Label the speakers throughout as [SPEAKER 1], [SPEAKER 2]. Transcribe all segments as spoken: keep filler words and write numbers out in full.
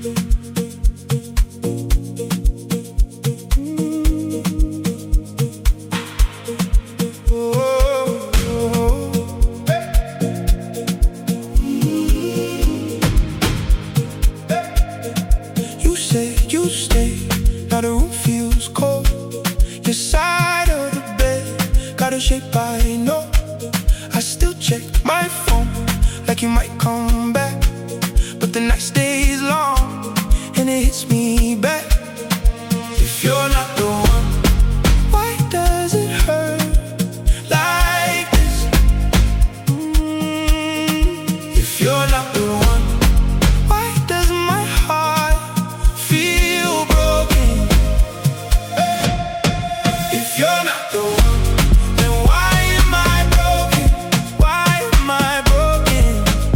[SPEAKER 1] You stay, now the room feels cold. Your side of the bed got a shape I know. I still check my phone like you might come back, but the night stays long and it hits me back. If you're not the one, why does it hurt like this? mm, If you're not the one, why does my heart feel broken? If you're not the one, then why am I broken? Why am I broken?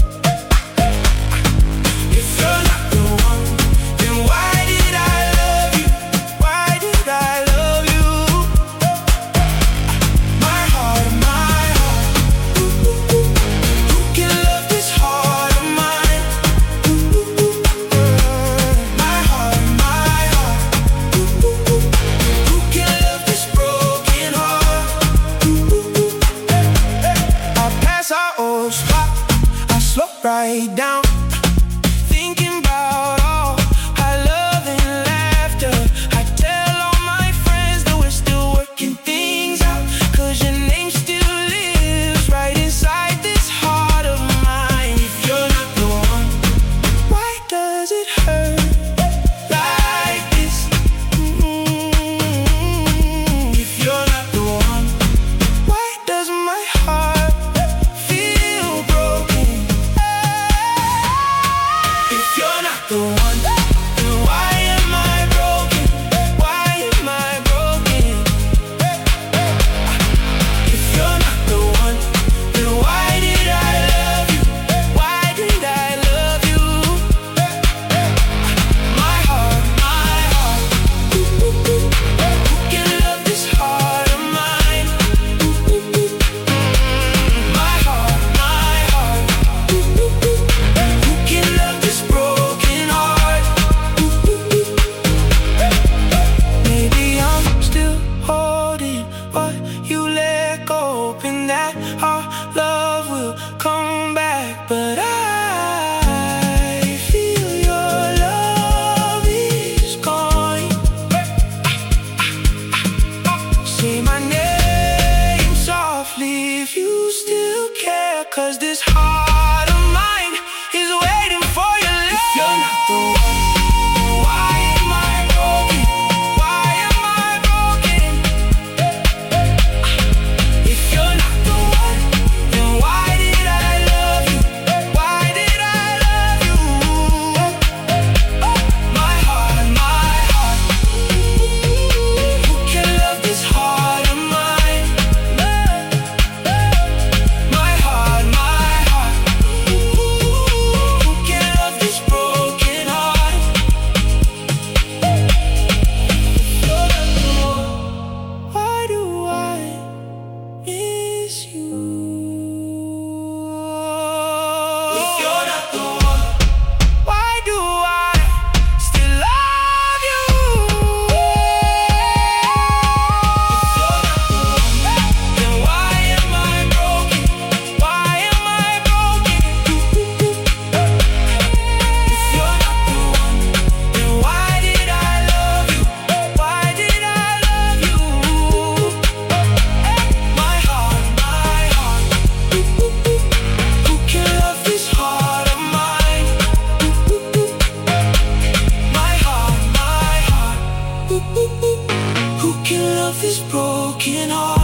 [SPEAKER 1] If you're not the one, then why did I love you? Why did I love you? My heart, my heart, who can love this heart of mine? My heart, my heart, who can love this broken heart? I pass our old spot, I slow right down, thinking about all our love and laughter. I tell all my friends that we're still working things out, 'cause your name still lives right inside this heart of mine. If you're not the one, why does it hurt like this? mm If you're not the one, why does my heart feel broken? If you're not the one, then why am I broken? Why am I broken? If you're not the one, then why did I love you? Why did I love you? My heart, my heart, who can love this heart of mine? My heart, my heart, who can love this broken heart? Maybe I'm still holding what you let go, hoping that our love will come back. But I feel your love is gone. Say my name softly if you still care, 'cause this heart of mine is waiting for your love. If you're not the one, why am I broken? Why am I broken? If you're not the one, then why did I love you? Why did I love you? My heart, my heart, who can love this heart of mine? My heart, my heart, who can love this broken heart? Why do I miss you? If you're not the one, why do I still love you? If you're not the one, then why am I broken? Why am I broken? If you're not the one, then why did I love you? Why did I love you? My heart, my heart, who can love this heart of mine? My heart, my heart, who can love this broken heart?